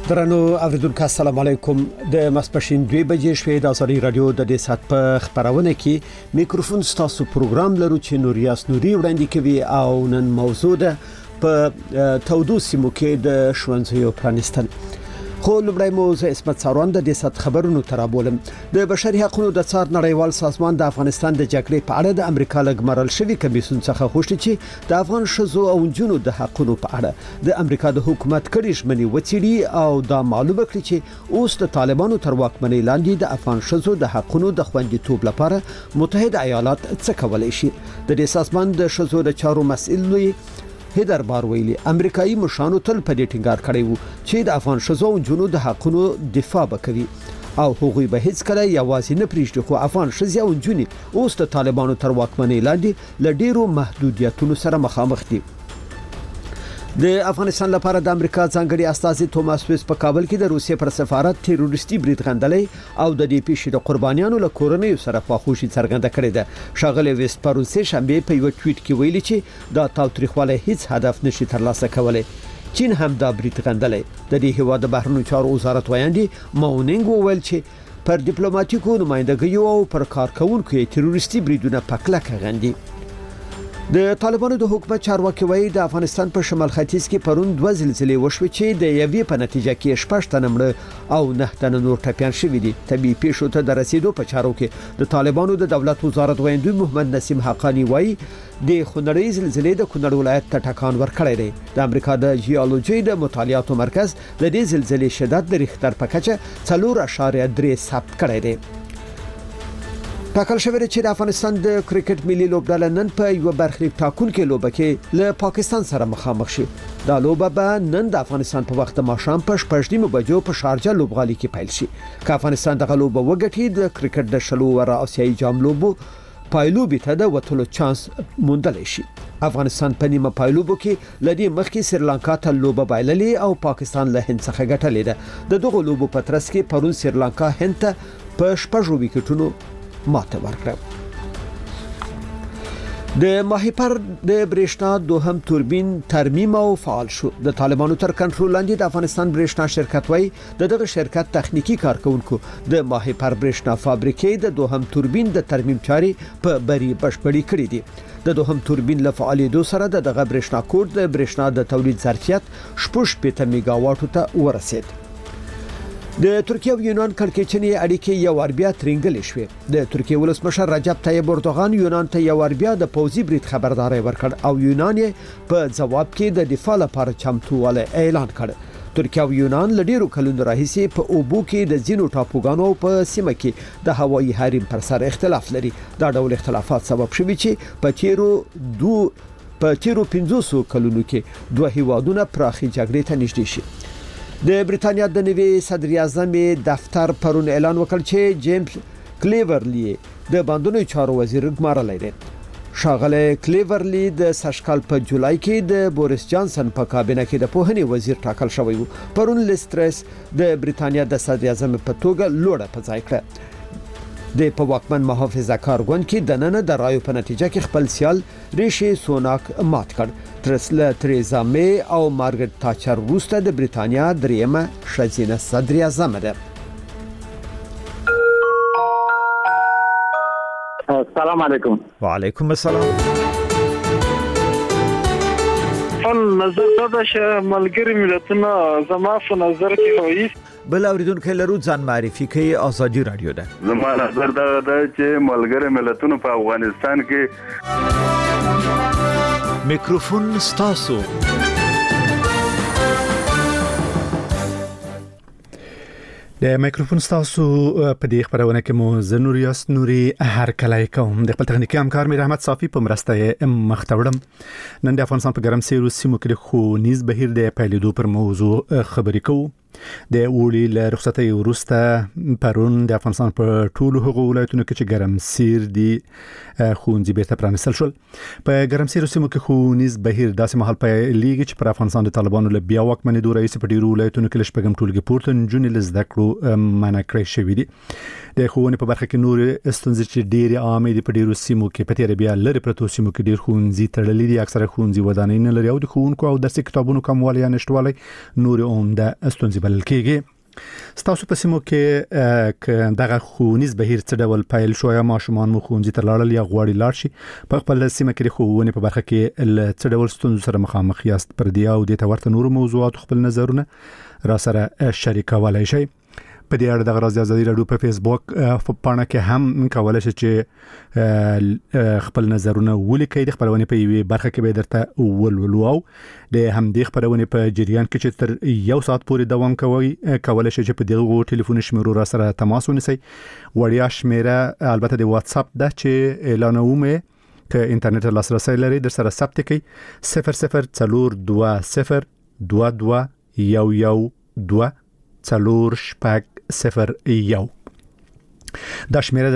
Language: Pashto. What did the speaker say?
درنو اوریدونکو السلام علیکم د ماسپښین 2 بجې شوې د ازادي رادیو د دې سات په خبرونه کې میکروفون ستاسو پروګرام لرو چې نوریاس نوري وړاندې کوي او نن موضوع ده په تودو سیمو کې د شونځیو پرانستل خو لومړی موضوع اسمت ساروان د دې سات خبرونو ترابولم د بشري حقوقو د څار نړیوال سازمان د افغانستان د جګړې په اړه د امریکا لګمرل شوی کمیسیون څخه غوښتي چې د افغان شذو او جنونو د حقوقو په اړه د امریکا د حکومت کړي ژمنې وڅېړي او دا معلومه کړي چې اوس د طالبانو تر واکمنۍ لاندې د افغان شذو د حقوقو د خوندیتوب لپاره متحده ایالات څه کولای شي د دې سازمان د شذو د چارو مسئول هیدر بار ویلي امریکایي مشانو تل په دې ټینګار کړی وو چې د افغان شذو او جنونو د حقوقو دفاع وکړي او هغوی به هیڅ کله یوازې نه پریږدي خو افغان شذي او جنونې اوس د طالبانو تر واکمنۍ لاندې ل ډیرو محدودیتونو سره مخامخ دي د افغانستان لپاره د امریکا ځانګړي استازي توماس ویس په کابل کې د روسیې پر سفارت تروریستي برید غندلې او د دې پیښې د قربانیانو له کورنۍ سره خواخوشي څرګنده کړې ده شاغله ویس په روسي شنبه په یو ټویټ کې ویلي چې دا تاوتریخواله هیڅ هدف نشي ترلاسه کولای چین هم دا برید غندلې د دې هیواد د بهرنیو چارو وزارت وایي ماونینګ وویل چې پر ډیپلوماټیکو نمائندګیو او پر کارکونکو تروریستي بریدونه پکلک غندي د طالبانو د حکومت چارواکي وایي د افغانستان په شمال ختیځ کې پرون 2 زلزلې وشوي چې د یوې په نتیجه کې 6 تنه مړه او 9 تنه نور ټپيان شوي دي طبي پیښو ته د رسیدو په چارو کې د طالبانو د دولت وزارت وایي محمد نسیم حقانی وایي د خونړۍ زلزلې د کونړ ولایت ته ټکان ورکړی دی د امریکا د جیولوژي د مطالعاتو مرکز د دې زلزلې شدت د ریختر په کچه 4.3 ثبت کړی دی ټاکل شوی چې د افغانستان د کرکټ ملي لوبډله نن په یو برخلیک ټاکونکو لوبه کې له پاکستان سره مخامخ شي دا لوبه به نن د افغانستان په وخت ماښام په 8:30 بجو په شارجه لوبغالي کې پیل شي که افغانستان د لوبه وګټي د کرکټ د شلو ور آسیایي جام لوبو پایلوبي ته د وټلو چانس موندل شي افغانستان په نیمه پایلوبو کې لدی مخکې سریلانکا ته لوبه بایللې او پاکستان له هند څخه ګټلې ده د دغه لوبو په ترڅ کې پرون سریلانکا هند ته په 6 وکټونو ماته ورکړه د ماهیپر د برېښنا دوهم توربین ترمیم او فعال شو د طالبانو تر کنټرول لاندې د افغانستان برېښنا شرکت وای دغه شرکت تخنیکی کارکونکو د ماهیپر برېښنا فابریکې د دوهم توربین د ترمیم چاري په بری بشپړی کړې دي د دوهم توربین له فعالیدو سره دغه برېښنا کوډ د برېښنا د تولید ظرفیت 8 میگاواټو ته ورسید د ترکیه او یونان کړکېچنې اړیکې یو اربیا ترنګل شوې د ترکیه ولسمشر رجب طیب اردوغان یونان ته یو اربیا د پوزي برید خبرداري ورکړ او یونان په جواب کې د دفاع لپاره چمتواله اعلان کړ ترکیه او یونان لډیرو کلونو راهیسې په اوبو کې د زینو ټاپوګانو په سیمه کې د هوایي حریم پر سر اختلاف لري دا ډول اختلافات سبب شوي چې په تیرو 500 کلونو کې دوه هیوادونه پراخي جګړې ته نږدې شي د بریتانیا د نوي صدر اعظم دفتر پرون اعلان وکړ چې جیمز کلیورلی د باندونو چارو وزیر ګمارل دی شاغله کلیورلی د سشکال په جولای کې د بوریس جانسن په کابینه کې د پوهنې وزیر ټاکل شوی و پرون لیسترس د بریتانیا د صدر اعظم په توګه لوړه په ځای کړه د په واکمن محافظه کار ګوند کې د نن د رایو په نتیجه کې خپل سیال ریشي سوناک مات کړ تریزا می او مارګریټ تاچر وروسته د بریتانیا دریمه ښځینه صدر اعظم ده السلام علیکم وعلیکم السلام نظر دا چې ملګری ملتونه زما په نظر کې وایي بل اوریدونکو لرو ځان معرفي کوي ازادي رادیو ده زما نظر دا چې ملګری ملتونه په افغانستان کې میکروفون ستاسو د میکروفون ستاسو په دې خبرونه کې مو زنوریاس نوري هر کله کوم د خپل تخنیکی همکار میر احمد صافي په مرسته مختوړم نن د افغانستان په ګرم سیرو سیمو کې خو نیز بهیر د پیلېدو پر موضوع خبرې کوو د اوړي له رخصتۍ وروسته پرون د افغانستان په ټولو هغو ولایتونو کې چې ګرم سیر دي ښوونځي بیرته پرانیستل شول. په ګرمسیر سیمو کې ښوونیز بهیر داسې مهال پیلېږي چې پر افغانستان د طالبانو له بیا واکمنېدو راهیسې په ډیرو ولایتونو کې شپږم ټولګي پورته نجونې له زده کړو منع کړې شوې دي. د ښوونې په برخه کې نور ستونزې چې ډېرې عامې دي په ډیرو سیمو کې په تیر بیا لري پرتو سیمو کې ډېر ښوونځي تړلي دي، اکثره ښوونځي ودانۍ نه لري او د ښوونکو او درسي کتابونو کموالی یا نشټوالی نور عمده ستونزې بلل کېږي. ستاسو په سیمو کې دغه ښوونیز بهیر څه ډول پیل شو یا ماشومان مو ښوونځي ته لاړل یا غواړي لاړ شي؟ په خپل سیمه کې ښوونې په برخه کې له څه ډول ستونزو سره مخامخ یاست؟ پر دې او د ورته نور موضوعات خپل نظرونه را سره شریکولای شئ. په دې اړه د غراضي ازادي راډیو په فیسبوک پاڼه کې هم کولای شئ چې خپل نظرونه ولیکئ. د خبرونه په یوې برخه کې به درته ولولو او د همدې خبرونه په جریان کې چې تر یو ساعت پورې دوام کوي کولای شئ چې په دغه ټلیفون شمیرو را سره تماس ونیسئ. وړیا شمیره البته د واتس اپ ده چې اعلانوم که انټرنیټ لاسرسي لري در سره ثبت کړئ 0042 22 11 2 څلور شپږ 01 دا شمیره